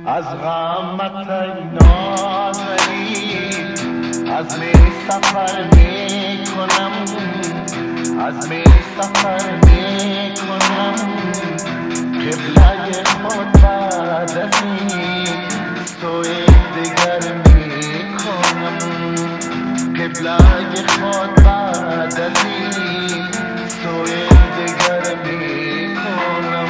از غمت نازنی از می سفر می کنم از می سفر می کنم قبله خود بعد از این سوی دیگر می کنم قبله خود بعد از این سوی دیگر می کنم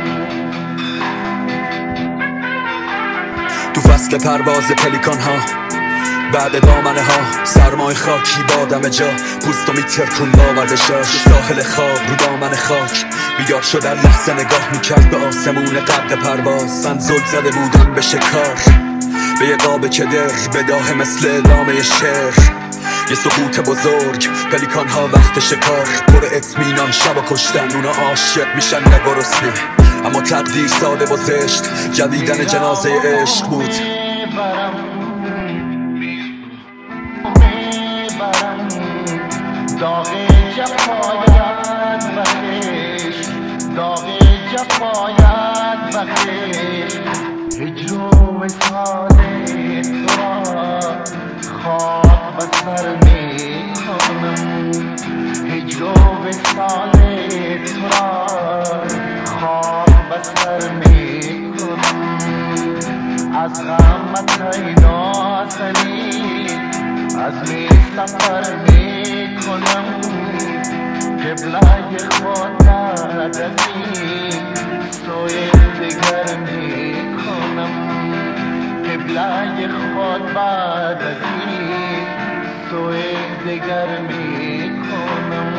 تو فصل پرواز پلیکان ها بعد دامنه ها سرمای خاکی بادم جا پوستو میترکون با ورزشاش ساحل خواب رو دامن خاک بیدار شدن لحظه نگاه میکرد به آسمون غرق پرواز من زل زده بودم به شکار به یه قاب کدر به داه مثل ادامه شعر یه سقوط بزرگ پلیکان ها وقت شکار پر اطمینان شب و کشتن اونا عاشق میشن نگرسنه اما تقدیر ساده و زشت جدیدن جنازه عشق بود داغ جفایت بخش داغ جفایت بخش هجر و وصال تو را خواب بسر می کنم هجر و وصال تو را خواب بسر می کنم از غمت نازنی از می سفر می کنم قبله خود بعد از این سوی دیگر می کنم قبله خود بعد از این سوی دیگر می کنم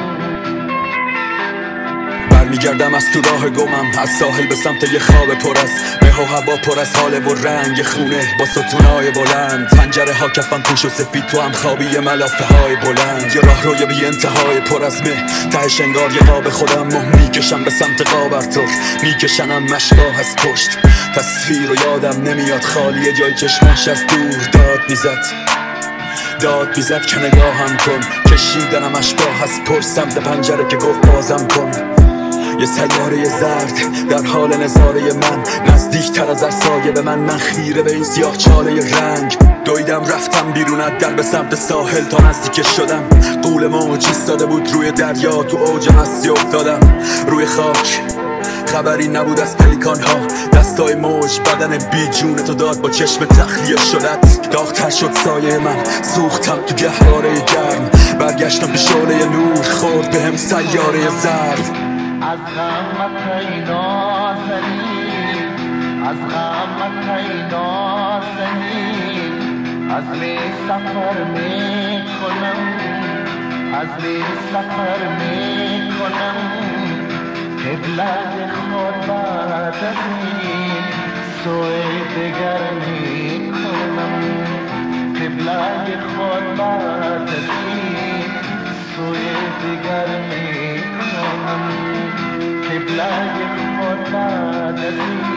برمیگردم از تو راه گمم از ساحل به سمت یه خواب پر از مه و هوا پر از حال و رنگ خونه با ستونهای بلند پنجره ها کفن پوش و سفید تو هم خوابی ملافه های بلند یه راه روی بی انتهای پر از مه تهش انگار یه قاب خودم میکشم به سمت قابرتر میکشنم مشباه از پشت تصویر و یادم نمیاد خالی جای چشماش از دور داد بیزد که نگاهم کن کشیدنم اشباه از پر سمت پنجره که گفت بازم کن یه سیاره زرد در حال نظاره من نزدیکتر از سایه به من خیره به این سیاه چاله رنگ دویدم رفتم بیرون از در به سمت ساحل تا نزدیک شدم قول موج ایستاده بود روی دریا تو اوج مستی افتادم روی خاک خبری نبود از پلیکان ها دستای موج بدن بی جونتو داد با چشم تخلیه شدت داغ‌تر شد سایه من سوختم تو گهواره گرم برگشتم به شعله نور خورد به هم سیاره زرد از غمت نازنی از غمت نازنی از می سفر می کنم از می سفر می کنم قبله خود بعد از این سوی دیگر می کنم قبله خود بعد از این سوی دیگر می کنم قبله خود بعد از این